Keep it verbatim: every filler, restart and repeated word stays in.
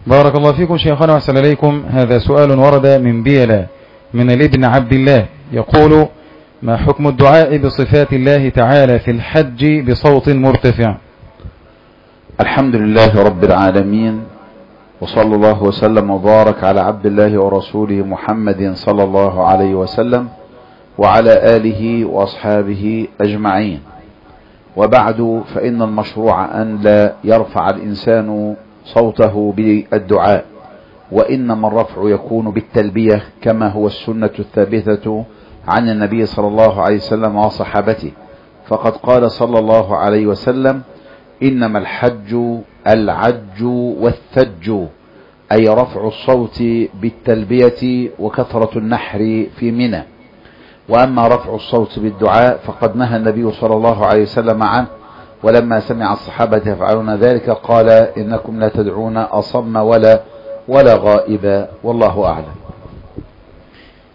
بارك الله فيكم شيخنا وأحسن إليكم. هذا سؤال ورد من بيلا من الابن عبد الله يقول: ما حكم الدعاء بصفات الله تعالى في الحج بصوت مرتفع؟ الحمد لله رب العالمين، وصلى الله وسلم وبارك على عبد الله ورسوله محمد صلى الله عليه وسلم وعلى آله وأصحابه أجمعين. وبعد، فإن المشروع أن لا يرفع الإنسان صوته بالدعاء، وإنما الرفع يكون بالتلبية كما هو السنة الثابتة عن النبي صلى الله عليه وسلم وصحابته. فقد قال صلى الله عليه وسلم: إنما الحج العج والثج، أي رفع الصوت بالتلبية وكثرة النحر في منى. وأما رفع الصوت بالدعاء فقد نهى النبي صلى الله عليه وسلم عنه، ولما سمع الصحابة يفعلون ذلك قال: إنكم لا تدعون أصم ولا ولا غائبا، والله أعلم.